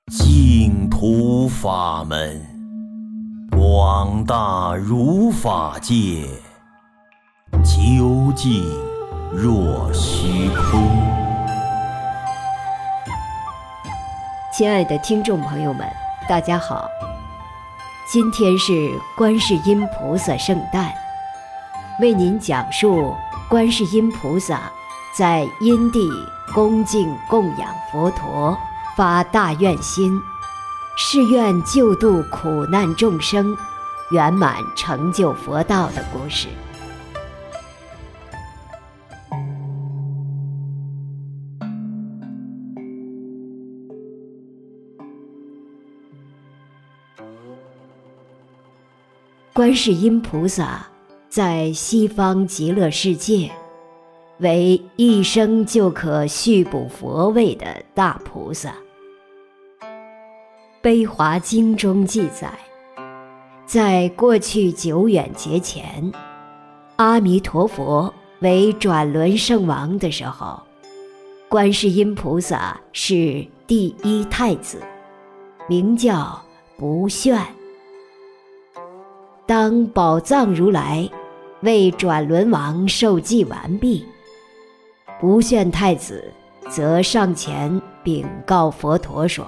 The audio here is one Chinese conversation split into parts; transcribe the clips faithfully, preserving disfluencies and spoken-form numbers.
净土法门，广大如法界，究竟若虚空。 亲爱的听众朋友们，大家好，今天是观世音菩萨圣诞，为您讲述观世音菩萨在因地恭敬供养佛陀，发大愿心，誓愿救度苦难众生，圆满成就佛道的故事。观世音菩萨在西方极乐世界为一生就可续补佛位的大菩萨。悲华经中记载，在过去久远劫前，阿弥陀佛为转轮圣王的时候，观世音菩萨是第一太子，名叫不炫。当宝藏如来为转轮王受祭完毕，不炫太子则上前禀告佛陀说：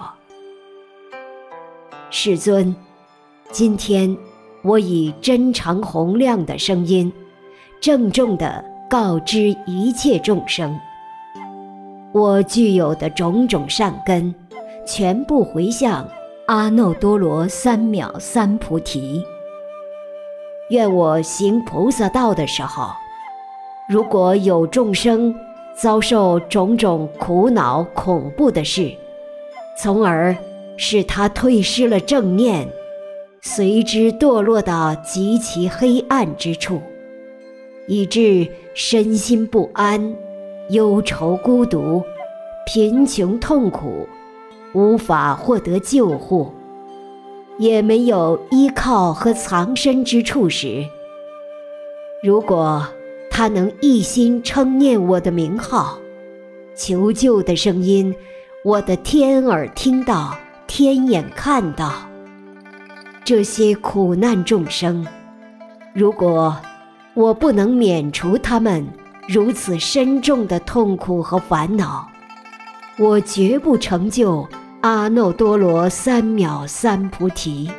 世尊，今天我以真诚洪亮的声音郑重地告知一切众生，我具有的种种善根全部回向阿耨多罗三藐三菩提。愿我行菩萨道的时候，如果有众生遭受种种苦恼恐怖的事，从而使他退失了正念，随之堕落到极其黑暗之处，以致身心不安、忧愁孤独、贫穷痛苦，无法获得救护，也没有依靠和藏身之处时，如果他能一心称念我的名号，求救的声音我的天耳听到，天眼看到，这些苦难众生，如果我不能免除他们如此深重的痛苦和烦恼，我绝不成就阿耨多罗三藐三菩提。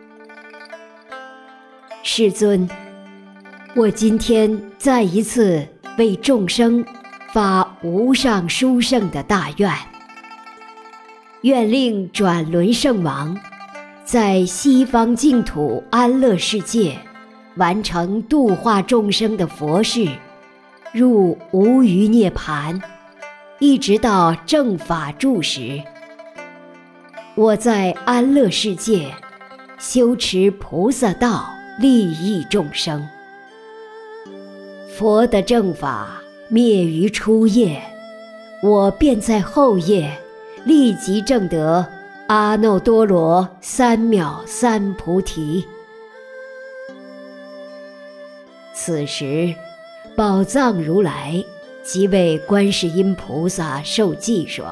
世尊，我今天再一次为众生发无上殊胜的大愿，愿令转轮圣王在西方净土安乐世界完成度化众生的佛事，入无余涅槃，一直到正法住时，我在安乐世界修持菩萨道，利益众生。佛的正法灭于初夜，我便在后夜立即证得阿耨多罗三藐三菩提。此时宝藏如来即为观世音菩萨受记说：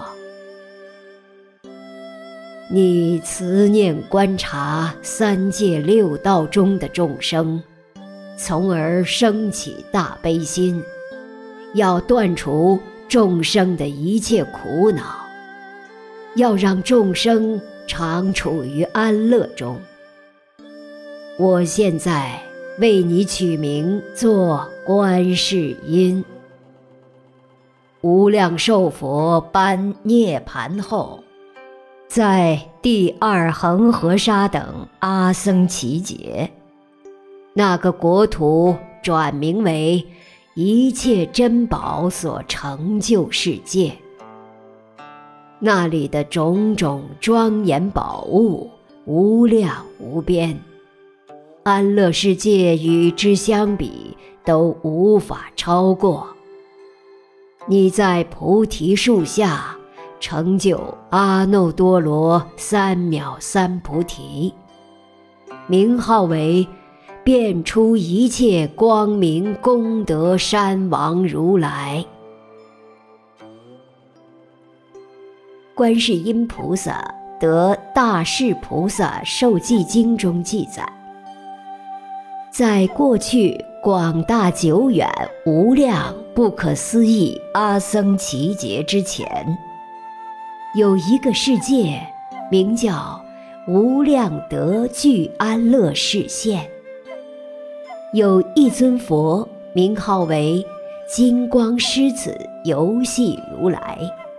你慈念观察三界六道中的众生，从而生起大悲心，要断除众生的一切苦恼，要让众生常处于安乐中。我现在为你取名做观世音。无量寿佛般涅槃后，在第二恒河沙等阿僧祇劫，那个国土转名为一切珍宝所成就世界，那里的种种庄严宝物无量无边，安乐世界与之相比都无法超过。你在菩提树下成就阿耨多罗三藐三菩提，名号为遍出一切光明功德山王如来。观世音菩萨得大士菩萨受记经中记载，在过去广大久远无量不可思议阿僧祇劫之前，有一个世界名叫无量德具安乐世现，有一尊佛名号为金光狮子游戏如来，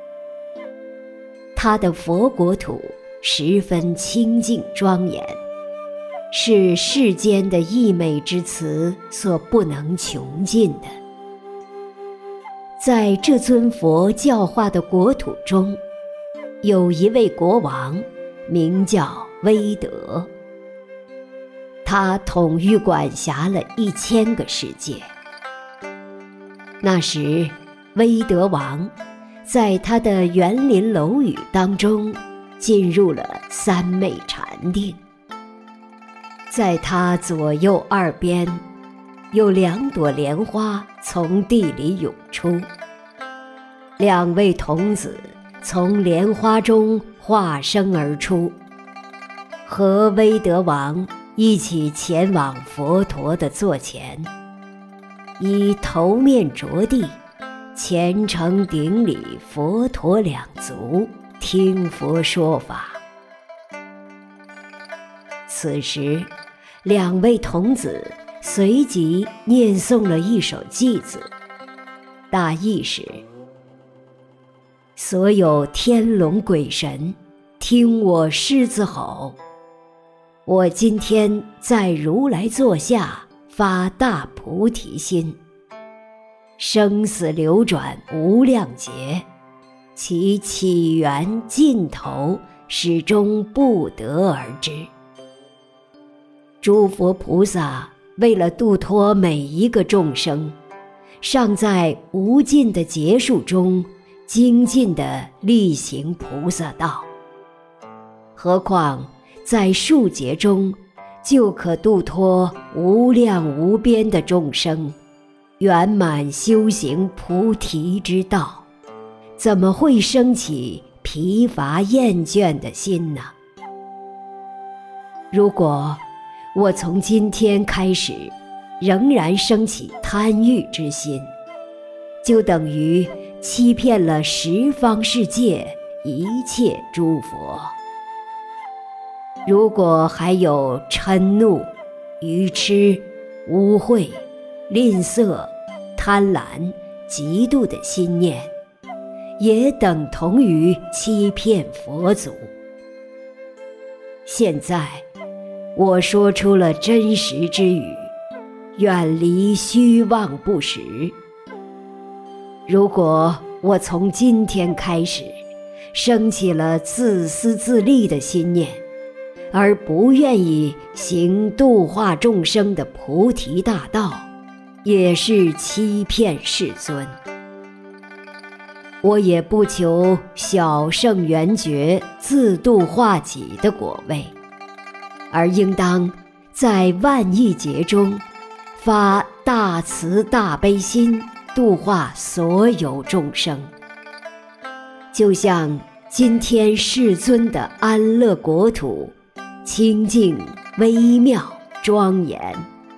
他的佛国土十分清净庄严，是世间的溢美之词所不能穷尽的。在这尊佛教化的国土中，有一位国王名叫威德，他统御管辖了一千个世界。那时威德王在他的园林楼宇当中进入了三昧禅定，在他左右二边有两朵莲花从地里涌出，两位童子从莲花中化身而出，和威德王一起前往佛陀的座前，以头面着地虔诚顶礼佛陀两足，听佛说法。此时两位童子随即念诵了一首偈子，大意是：所有天龙鬼神，听我狮子吼，我今天在如来座下发大菩提心，生死流转无量劫，其起源尽头始终不得而知。诸佛菩萨为了度脱每一个众生，尚在无尽的劫数中精进地力行菩萨道，何况在数劫中就可度脱无量无边的众生，圆满修行菩提之道，怎么会生起疲乏厌倦的心呢？如果我从今天开始仍然升起贪欲之心，就等于欺骗了十方世界一切诸佛。如果还有嗔怒、愚痴、污秽、吝啬、贪婪、嫉妒的心念，也等同于欺骗佛祖。现在我说出了真实之语，远离虚妄不实。如果我从今天开始升起了自私自利的心念，而不愿意行度化众生的菩提大道，也是欺骗世尊。我也不求小圣圆觉自度化己的果位，而应当在万亿劫中发大慈大悲心，度化所有众生。就像今天世尊的安乐国土，清净微妙庄严。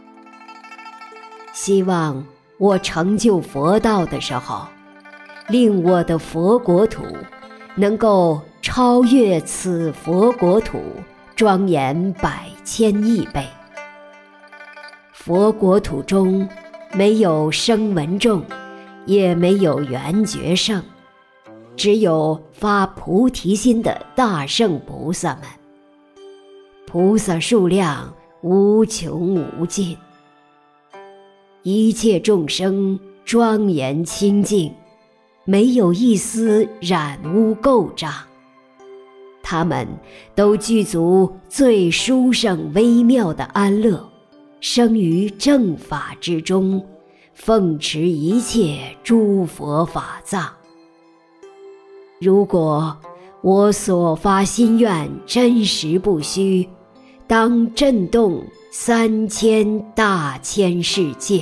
希望我成就佛道的时候，令我的佛国土能够超越此佛国土，庄严百千亿倍。佛国土中没有声闻众，也没有缘觉圣，只有发菩提心的大圣菩萨们，菩萨数量无穷无尽，一切众生庄严清净，没有一丝染污垢障，他们都具足最殊胜微妙的安乐，生于正法之中，奉持一切诸佛法藏。如果我所发心愿真实不虚，当震动三千大千世界。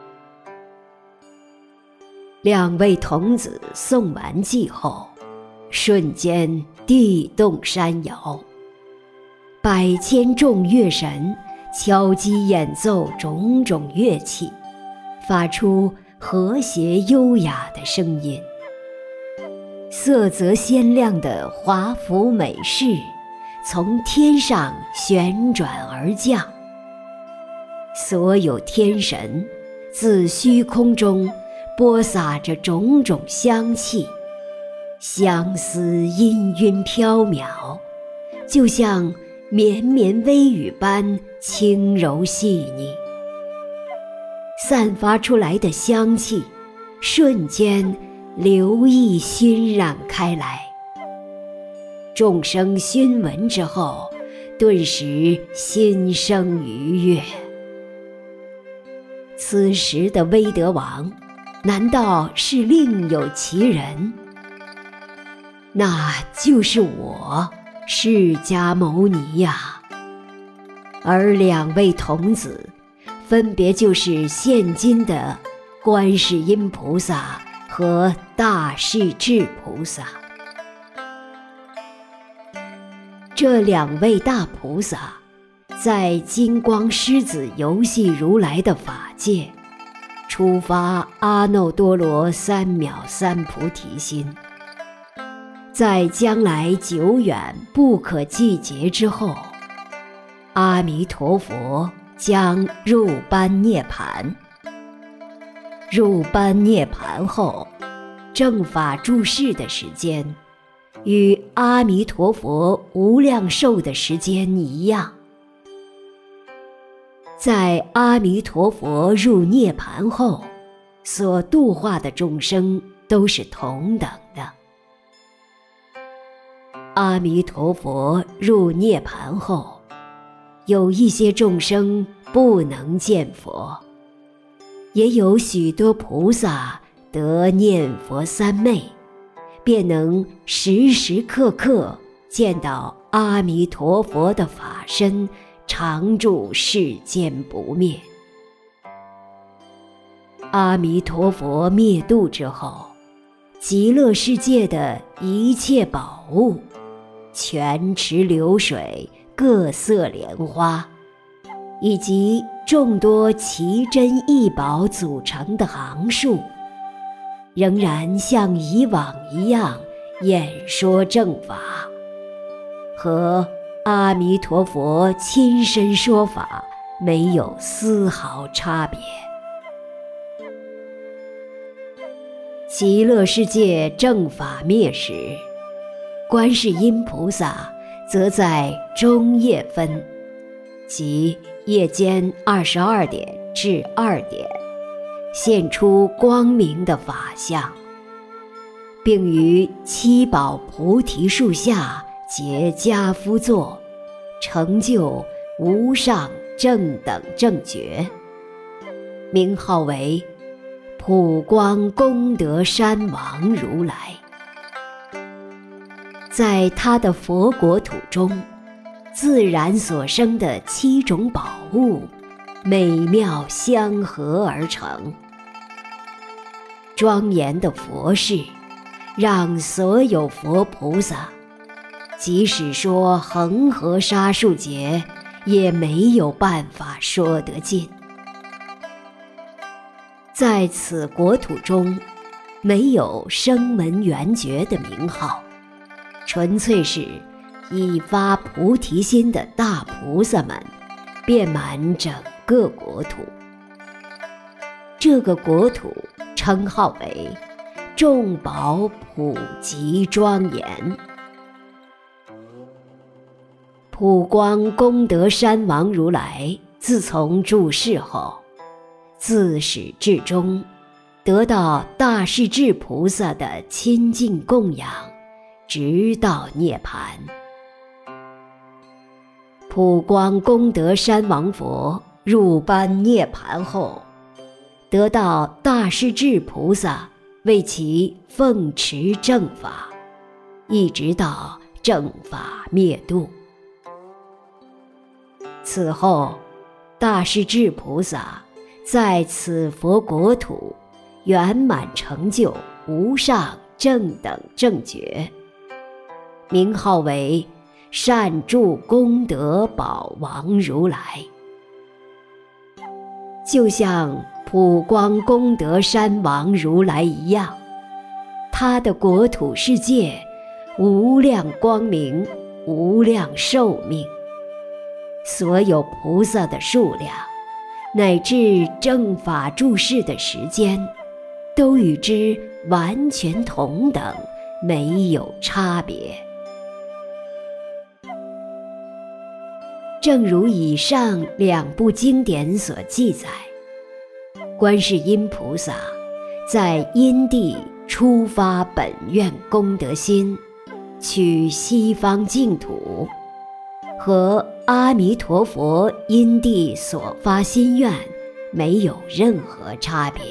两位童子诵完偈后， 瞬间地动山摇，百千众乐神敲击演奏种种乐器，发出和谐优雅的声音。色泽鲜亮的华服美饰从天上旋转而降，所有天神自虚空中播撒着种种香气，相思氤氲飘渺，就像绵绵微雨般轻柔细腻。散发出来的香气瞬间流溢熏染开来，众生熏闻之后，顿时心生愉悦。此时的威德王难道是另有其人？那就是我释迦牟尼呀！而两位童子分别就是现今的观世音菩萨和大势至菩萨。这两位大菩萨在金光狮子游戏如来的法界出发阿耨多罗三藐三菩提心，在将来久远不可计劫之后，阿弥陀佛将入般涅盘。入般涅盘后，正法住世的时间与阿弥陀佛无量寿的时间一样。在阿弥陀佛入涅盘后，所度化的众生都是同等的。阿弥陀佛入涅盘后，有一些众生不能见佛，也有许多菩萨得念佛三昧，便能时时刻刻见到阿弥陀佛的法身常住世间不灭。阿弥陀佛灭度之后，极乐世界的一切宝物，泉池流水、各色莲花，以及众多奇珍异宝组成的行树，仍然像以往一样演说正法，和阿弥陀佛亲身说法没有丝毫差别。极乐世界正法灭时，观世音菩萨则在中夜分，即夜间二十二点至二点，现出光明的法相，并于七宝菩提树下结跏趺坐，成就无上正等正觉，名号为普光功德山王如来。在他的佛国土中，自然所生的七种宝物美妙相合而成，庄严的佛事让所有佛菩萨即使说恒河沙数劫，也没有办法说得尽。在此国土中，没有声闻缘觉的名号，纯粹是已发菩提心的大菩萨们遍满整个国土。这个国土称号为众宝普及庄严。普光功德山王如来自从住世后，自始至终得到大势至菩萨的亲近供养，直到涅盘。普光功德山王佛入般涅盘后，得到大势至菩萨为其奉持正法，一直到正法灭度。此后，大势至菩萨在此佛国土圆满成就无上正等正觉， 名号为善住功德宝王如来。就像普光功德山王如来一样，他的国土世界无量光明，无量寿命，所有菩萨的数量乃至正法住世的时间都与之完全同等，没有差别。正如以上两部经典所记载，观世音菩萨在因地初发本愿功德心，取西方净土，和阿弥陀佛因地所发心愿没有任何差别。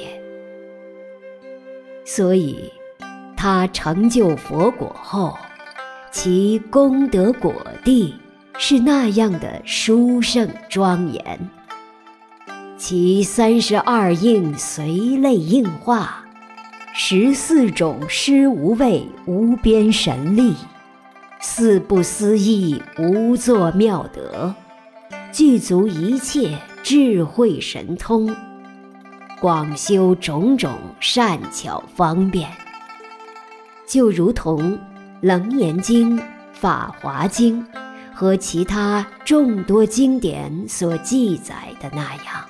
所以他成就佛果后，其功德果地是那样的殊胜庄严，其三十二应随类应化，十四种施无畏无边神力，四不思议无作妙德，具足一切智慧神通，广修种种善巧方便，就如同楞严经、法华经和其他众多经典所记载的那样。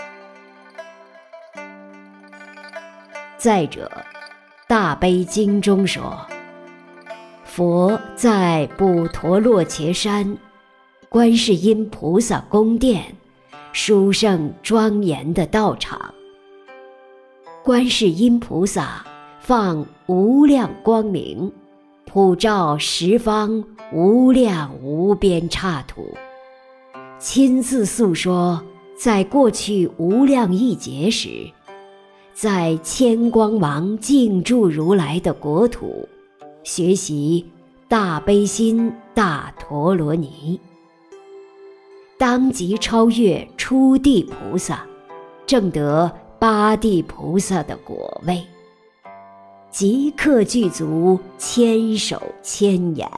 再者，大悲经中说，佛在普陀洛伽山观世音菩萨宫殿殊胜庄严的道场，观世音菩萨放无量光明，普照十方无量无边刹土，亲自诉说在过去无量亿劫时，在千光王静住如来的国土学习大悲心大陀罗尼，当即超越初地菩萨，证得八地菩萨的果位，即刻具足千手千眼。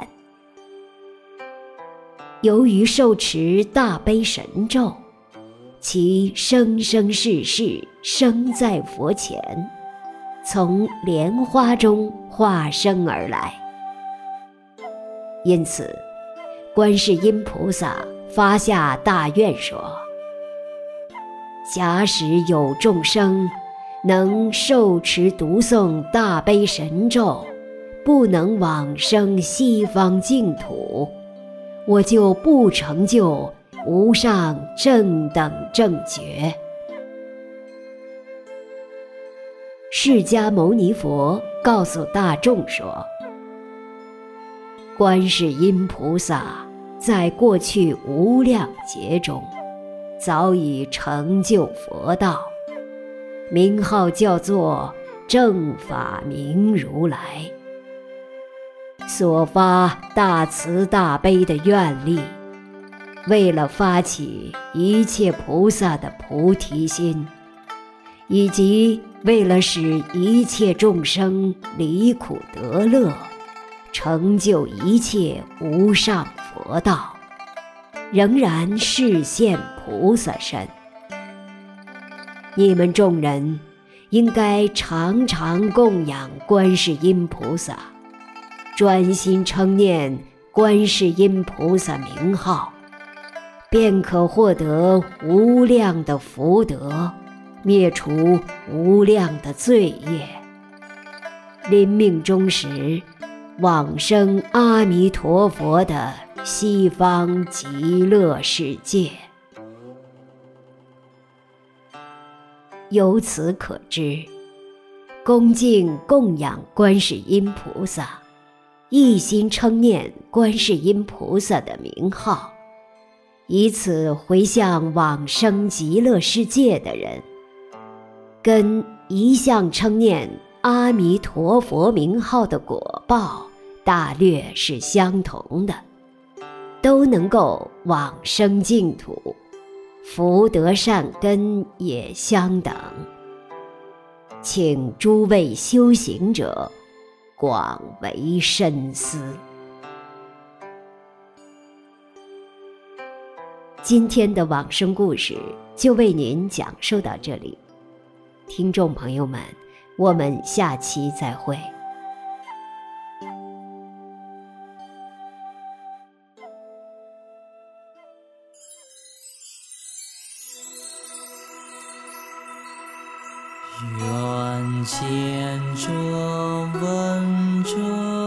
由于受持大悲神咒，其生生世世生在佛前，从莲花中化生而来。因此观世音菩萨发下大愿说，假使有众生能受持读诵大悲神咒，不能往生西方净土，我就不成就无上正等正觉。释迦牟尼佛告诉大众说，观世音菩萨在过去无量劫中早已成就佛道，名号叫做正法明如来，所发大慈大悲的愿力，为了发起一切菩萨的菩提心，以及为了使一切众生离苦得乐，成就一切无上佛道，仍然示现菩萨身。你们众人应该常常供养观世音菩萨，专心称念观世音菩萨名号，便可获得无量的福德，灭除无量的罪业，临命终时往生阿弥陀佛的西方极乐世界。由此可知，恭敬供养观世音菩萨，一心称念观世音菩萨的名号，以此回向往生极乐世界的人，跟一向称念阿弥陀佛名号的果报大略是相同的，都能够往生净土，福德善根也相等。请诸位修行者广为深思。 今天的往生故事就为您讲述到这里，听众朋友们，我们下期再会。 愿见者闻者，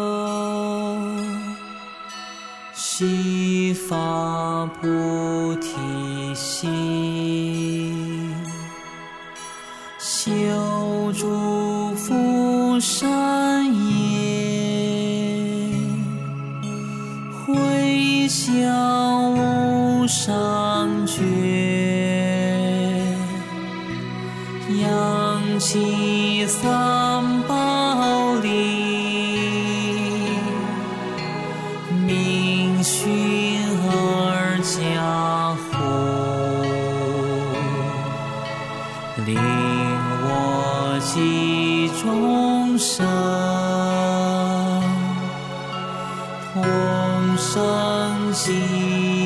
悉发菩提心，修诸福善业，回向无上觉，扬起三宝力，明熏而加护，令我及众生同生极